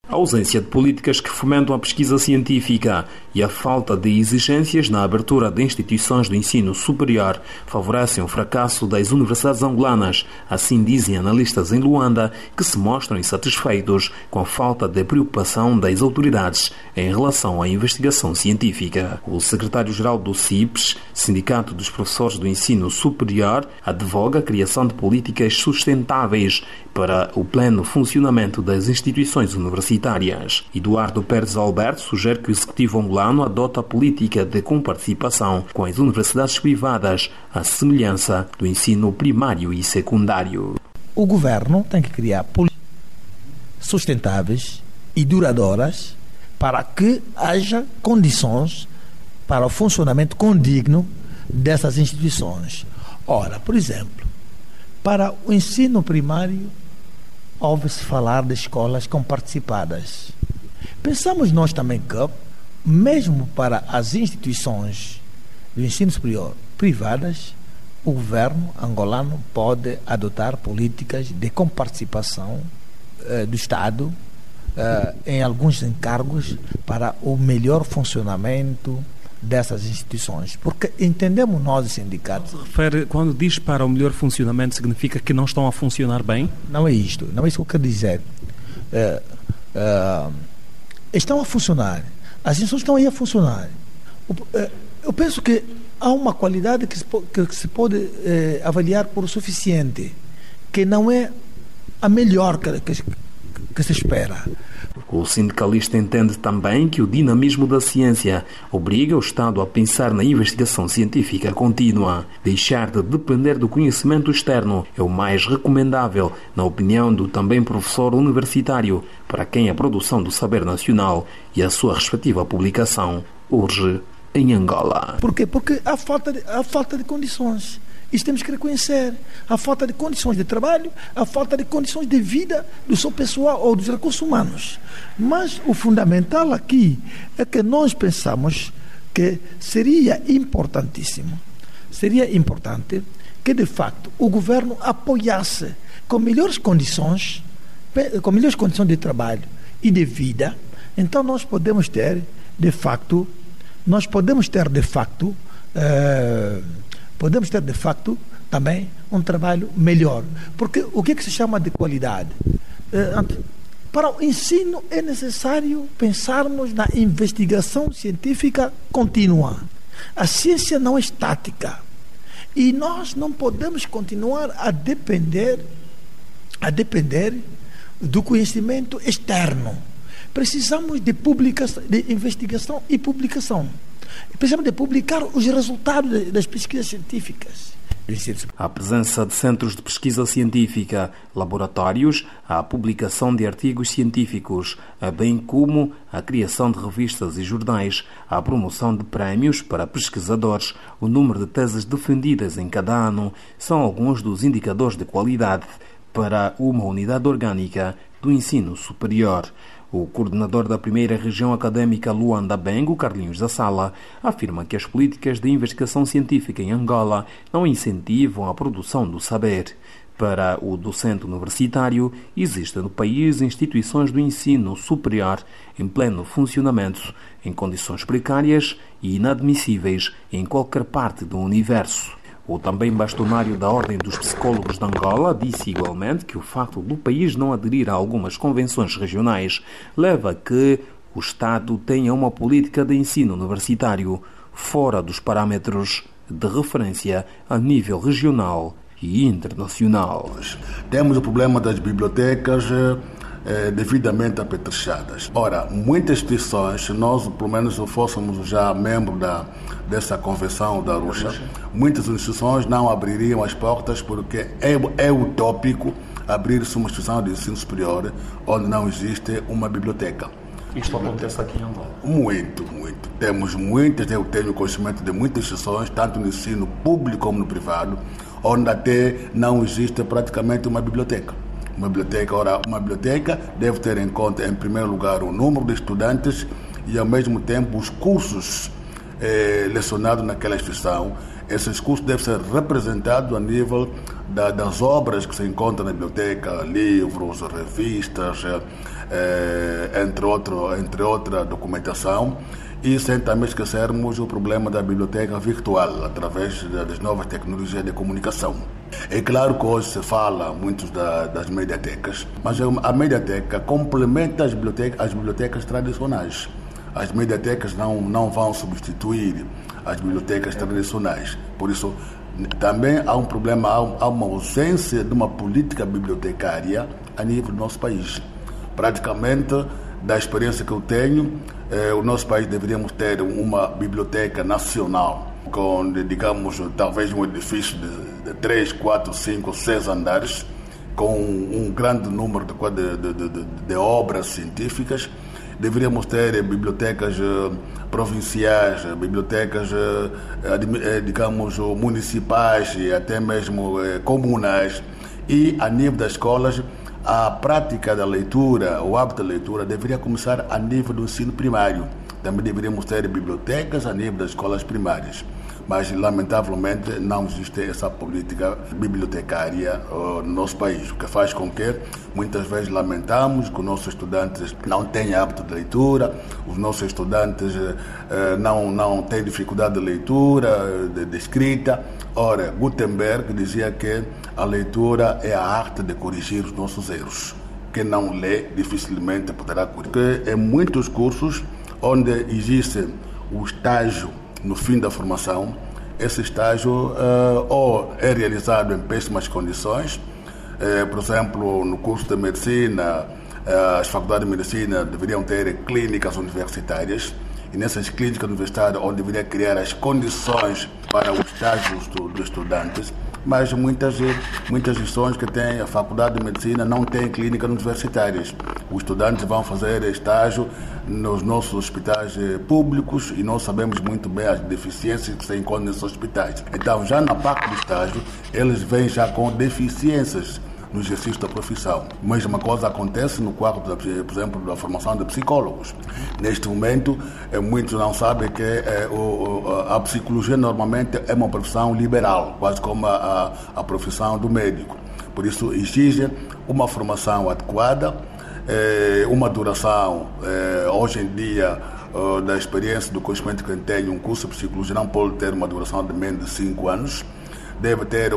A ausência de políticas que fomentam a pesquisa científica e a falta de exigências na abertura de instituições do ensino superior favorecem o fracasso das universidades angolanas, assim dizem analistas em Luanda, que se mostram insatisfeitos com a falta de preocupação das autoridades em relação à investigação científica. O secretário-geral do CIPES, Sindicato dos Professores do Ensino Superior, advoga a criação de políticas sustentáveis para o pleno funcionamento das instituições universitárias. Eduardo Pérez Alberto sugere que o Executivo angolano adota a política de comparticipação com as universidades privadas, à semelhança do ensino primário e secundário. O governo tem que criar políticas sustentáveis e duradouras para que haja condições para o funcionamento condigno dessas instituições. Ora, por exemplo, para o ensino primário, ouve-se falar de escolas comparticipadas. Pensamos nós também que, mesmo para as instituições do ensino superior privadas, o governo angolano pode adotar políticas de comparticipação do Estado em alguns encargos para o melhor funcionamento dessas instituições, porque entendemos nós, os sindicatos... Refere, quando diz para o melhor funcionamento, significa que não estão a funcionar bem? Não é isto que eu quero dizer. Estão a funcionar, as instituições estão aí a funcionar. Eu penso que há uma qualidade que se pode avaliar por suficiente, que não é a melhor que se espera. O sindicalista entende também que o dinamismo da ciência obriga o Estado a pensar na investigação científica contínua. Deixar de depender do conhecimento externo é o mais recomendável, na opinião do também professor universitário, para quem a produção do saber nacional e a sua respectiva publicação urge em Angola. Por quê? Porque há falta de condições. Isso temos que reconhecer. A falta de condições de trabalho, a falta de condições de vida do seu pessoal ou dos recursos humanos. Mas o fundamental aqui é que nós pensamos que seria importante que, de facto, o governo apoiasse com melhores condições de trabalho e de vida. Então nós podemos ter, de facto, também um trabalho melhor. Porque o que se chama de qualidade? Para o ensino é necessário pensarmos na investigação científica contínua. A ciência não é estática. E nós não podemos continuar a depender do conhecimento externo. Precisamos de investigação e publicação. Precisamos de publicar os resultados das pesquisas científicas. A presença de centros de pesquisa científica, laboratórios, a publicação de artigos científicos, bem como a criação de revistas e jornais, a promoção de prémios para pesquisadores, o número de teses defendidas em cada ano, são alguns dos indicadores de qualidade para uma unidade orgânica do ensino superior. O coordenador da primeira região académica Luanda Bengo, Carlinhos da Sala, afirma que as políticas de investigação científica em Angola não incentivam a produção do saber. Para o docente universitário, existem no país instituições do ensino superior em pleno funcionamento, em condições precárias e inadmissíveis em qualquer parte do universo. O também bastonário da Ordem dos Psicólogos de Angola disse igualmente que o facto do país não aderir a algumas convenções regionais leva a que o Estado tenha uma política de ensino universitário fora dos parâmetros de referência a nível regional e internacional. Temos o problema das bibliotecas devidamente apetrechadas. Ora, muitas instituições, se nós pelo menos fôssemos já membro dessa convenção da Arusha, muitas instituições não abririam as portas porque é utópico abrir-se uma instituição de ensino superior onde não existe uma biblioteca. Isto acontece aqui em Angola? Muito. Eu tenho conhecimento de muitas instituições, tanto no ensino público como no privado, onde até não existe praticamente uma biblioteca. Uma biblioteca deve ter em conta, em primeiro lugar, o número de estudantes e, ao mesmo tempo, os cursos lecionados naquela instituição. Esses cursos devem ser representados a nível das obras que se encontram na biblioteca, livros, revistas, entre outra documentação. E sem também esquecermos o problema da biblioteca virtual, através das novas tecnologias de comunicação. É claro que hoje se fala muito das mediatecas, mas a mediateca complementa as bibliotecas tradicionais. As mediatecas não vão substituir as bibliotecas tradicionais. Por isso, também há um problema, há uma ausência de uma política bibliotecária a nível do nosso país. Praticamente, da experiência que eu tenho, o nosso país deveríamos ter uma biblioteca nacional com, digamos, talvez um edifício de 3, 4, 5, 6 andares, com um grande número de obras científicas. Deveríamos ter bibliotecas provinciais, bibliotecas, digamos, municipais e até mesmo comunais. E, a nível das escolas, a prática da leitura, o hábito da leitura, deveria começar a nível do ensino primário. Também deveríamos ter bibliotecas a nível das escolas primárias. Mas, lamentavelmente, não existe essa política bibliotecária no nosso país, o que faz com que, muitas vezes, lamentamos que os nossos estudantes não têm hábito de leitura, os nossos estudantes não têm dificuldade de leitura, de escrita. Ora, Gutenberg dizia que a leitura é a arte de corrigir os nossos erros. Quem não lê, dificilmente poderá corrigir. Porque em muitos cursos onde existe o estágio no fim da formação, esse estágio ou é realizado em péssimas condições. Por exemplo, no curso de medicina, as faculdades de medicina deveriam ter clínicas universitárias, e nessas clínicas universitárias onde deveria criar as condições para o estágio dos estudantes, mas muitas instituições que têm a faculdade de medicina não têm clínicas universitárias. Os estudantes vão fazer estágio nos nossos hospitais públicos e nós sabemos muito bem as deficiências que se encontram nesses hospitais. Então, já na parte do estágio, eles vêm já com deficiências no exercício da profissão. A mesma coisa acontece no quadro, por exemplo, da formação de psicólogos. Neste momento, muitos não sabem que a psicologia normalmente é uma profissão liberal, quase como a profissão do médico. Por isso, exige uma formação adequada, uma duração, hoje em dia, da experiência, do conhecimento que eu tenho, um curso de psicologia não pode ter uma duração de menos de 5 anos, deve ter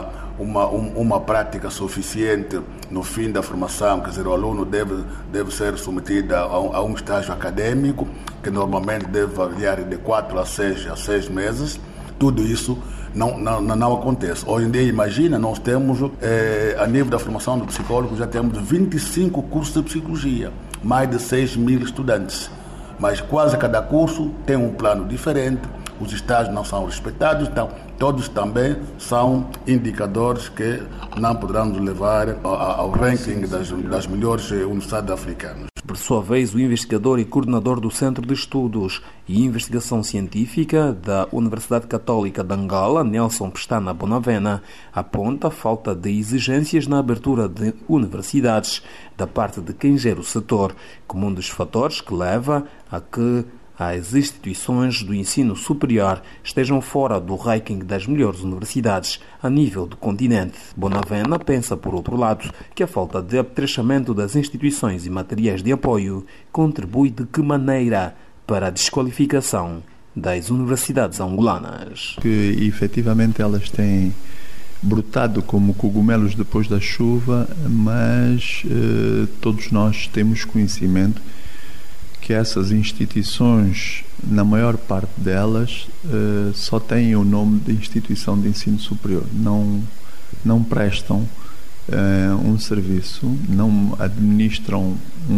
uma prática suficiente no fim da formação, quer dizer, o aluno deve ser submetido a um estágio acadêmico, que normalmente deve variar de 4 a 6 meses. Tudo isso não acontece. Hoje em dia, imagina, nós temos, a nível da formação do psicólogo, já temos 25 cursos de psicologia, mais de 6.000 estudantes. Mas quase cada curso tem um plano diferente, os estágios não são respeitados, então todos também são indicadores que não poderão nos levar ao ranking das melhores universidades africanas. Por sua vez, o investigador e coordenador do Centro de Estudos e Investigação Científica da Universidade Católica de Angola, Nelson Pestana Bonavena, aponta a falta de exigências na abertura de universidades da parte de quem gera o setor, como um dos fatores que leva a que as instituições do ensino superior estejam fora do ranking das melhores universidades a nível do continente. Bonavena pensa, por outro lado, que a falta de apetrechamento das instituições e materiais de apoio contribui de que maneira para a desqualificação das universidades angolanas. Que efetivamente elas têm brotado como cogumelos depois da chuva, mas todos nós temos conhecimento que essas instituições, na maior parte delas, só têm o nome de instituição de ensino superior. Não prestam um serviço, não administram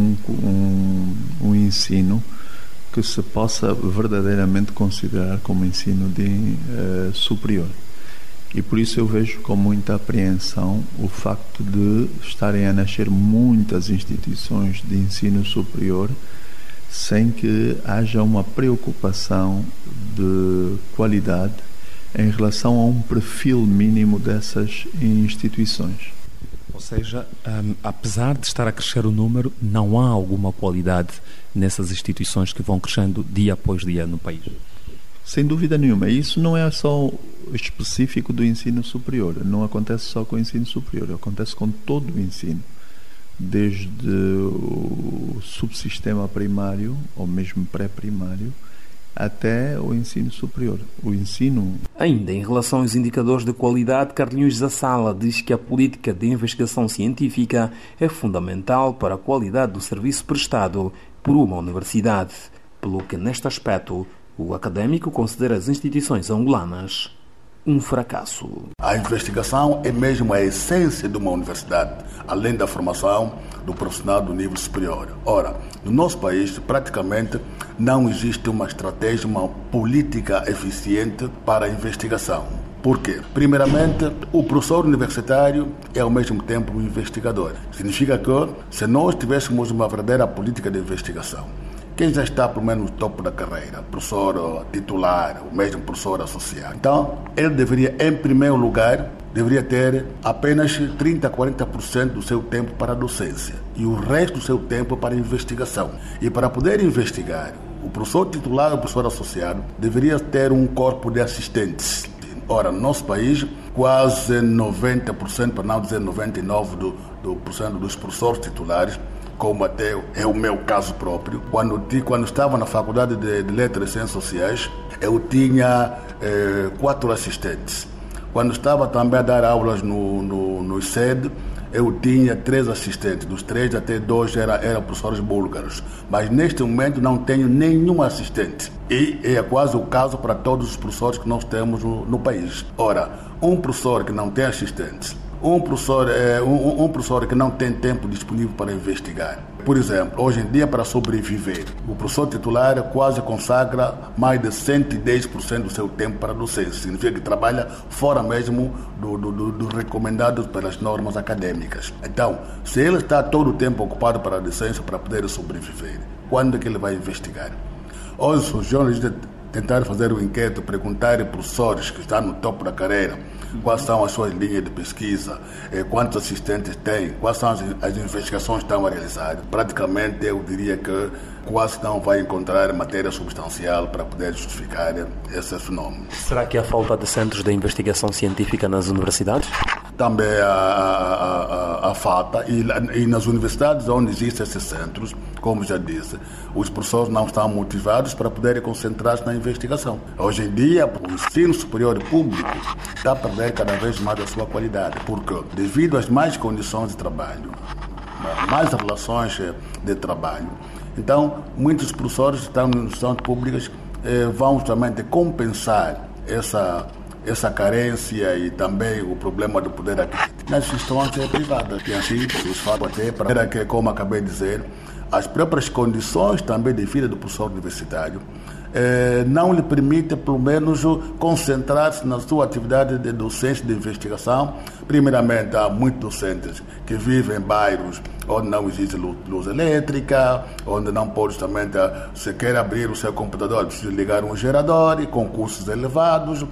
um ensino que se possa verdadeiramente considerar como ensino superior. E por isso eu vejo com muita apreensão o facto de estarem a nascer muitas instituições de ensino superior sem que haja uma preocupação de qualidade em relação a um perfil mínimo dessas instituições. Ou seja, apesar de estar a crescer o número, não há alguma qualidade nessas instituições que vão crescendo dia após dia no país? Sem dúvida nenhuma. Isso não é só específico do ensino superior. Não acontece só com o ensino superior, acontece com todo o ensino. desde o subsistema primário, ou mesmo pré-primário, até o ensino superior. O ensino... Ainda em relação aos indicadores de qualidade, Carlinhos Zassala diz que a política de investigação científica é fundamental para a qualidade do serviço prestado por uma universidade, pelo que, neste aspecto, o académico considera as instituições angolanas um fracasso. A investigação é mesmo a essência de uma universidade, além da formação do profissional do nível superior. Ora, no nosso país, praticamente não existe uma estratégia, uma política eficiente para a investigação. Por quê? Primeiramente, o professor universitário é ao mesmo tempo um investigador. Significa que, se nós tivéssemos uma verdadeira política de investigação, quem já está, pelo menos, no topo da carreira, professor titular, ou mesmo professor associado. Então, ele deveria, em primeiro lugar, ter apenas 30% a 40% do seu tempo para a docência e o resto do seu tempo para a investigação. E para poder investigar, o professor titular ou professor associado deveria ter um corpo de assistentes. Ora, no nosso país, quase 90%, para não dizer 99% dos professores titulares, como até é o meu caso próprio. Quando estava na Faculdade de Letras e Ciências Sociais, eu tinha 4 assistentes. Quando estava também a dar aulas no SED, eu tinha 3 assistentes. Dos 3, até 2 eram professores búlgaros. Mas neste momento não tenho nenhum assistente. E é quase o caso para todos os professores que nós temos no país. Ora, um professor que não tem assistentes, um professor que não tem tempo disponível para investigar. Por exemplo, hoje em dia, para sobreviver, o professor titular quase consagra mais de 110% do seu tempo para a docência. Significa que trabalha fora mesmo do recomendado pelas normas acadêmicas. Então, se ele está todo o tempo ocupado para a docência para poder sobreviver, quando é que ele vai investigar? Hoje, os jornalistas tentaram fazer um inquérito, perguntar a professores que estão no topo da carreira quais são as suas linhas de pesquisa, quantos assistentes têm, quais são as investigações que estão a realizar. Praticamente, eu diria que quase não vai encontrar matéria substancial para poder justificar esse fenómeno. Será que há falta de centros de investigação científica nas universidades? Também há falta, e nas universidades onde existem esses centros, como já disse, os professores não estão motivados para poderem concentrar-se na investigação. Hoje em dia, o ensino superior público está a perder cada vez mais a sua qualidade, porque devido às mais condições de trabalho, mais relações de trabalho, então muitos professores que estão nas instituições públicas vão justamente compensar essa carência e também o problema do poder aquisitivo nas instituições privadas, que assim os falam até para que, como acabei de dizer, as próprias condições também de vida do professor universitário não lhe permite, pelo menos, concentrar-se na sua atividade de docência de investigação. Primeiramente, há muitos docentes que vivem em bairros onde não existe luz elétrica, onde não pode justamente, se quer abrir o seu computador, precisa ligar um gerador, e com custos elevados.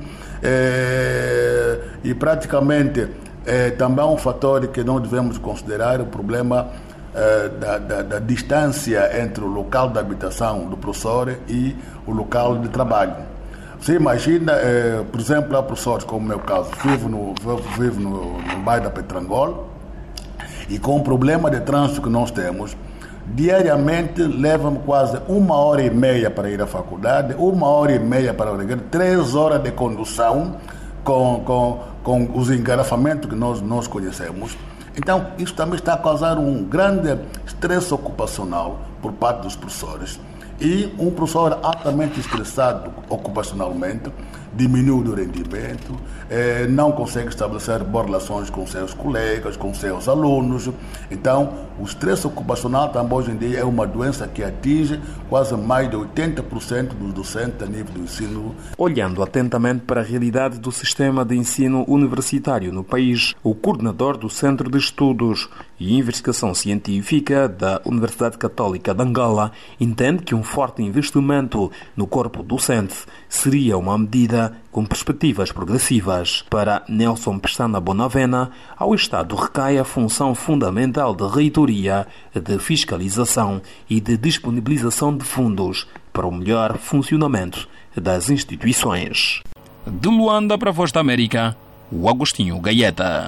E praticamente também um fator que não devemos considerar o problema da distância entre o local de habitação do professor e o local de trabalho. Você imagina, por exemplo, há professores, como o meu caso, vivo no bairro da Petrangol, e com o problema de trânsito que nós temos, diariamente leva-me quase 1h30 para ir à faculdade, 1h30 para o 3 horas de condução com os engarrafamentos que nós conhecemos. Então, isso também está a causar um grande estresse ocupacional por parte dos professores. E um professor altamente estressado ocupacionalmente diminui o rendimento, não consegue estabelecer boas relações com seus colegas, com seus alunos. Então, o estresse ocupacional também hoje em dia é uma doença que atinge quase mais de 80% dos docentes a nível do ensino. Olhando atentamente para a realidade do sistema de ensino universitário no país, o coordenador do Centro de Estudos e Investigação Científica da Universidade Católica de Angola entende que um forte investimento no corpo docente seria uma medida com perspectivas progressivas. Para Nelson Pestana Bonavena, ao Estado recai a função fundamental de reitoria, de fiscalização e de disponibilização de fundos para o melhor funcionamento das instituições. De Luanda para a Voz da América, o Agostinho Gaeta.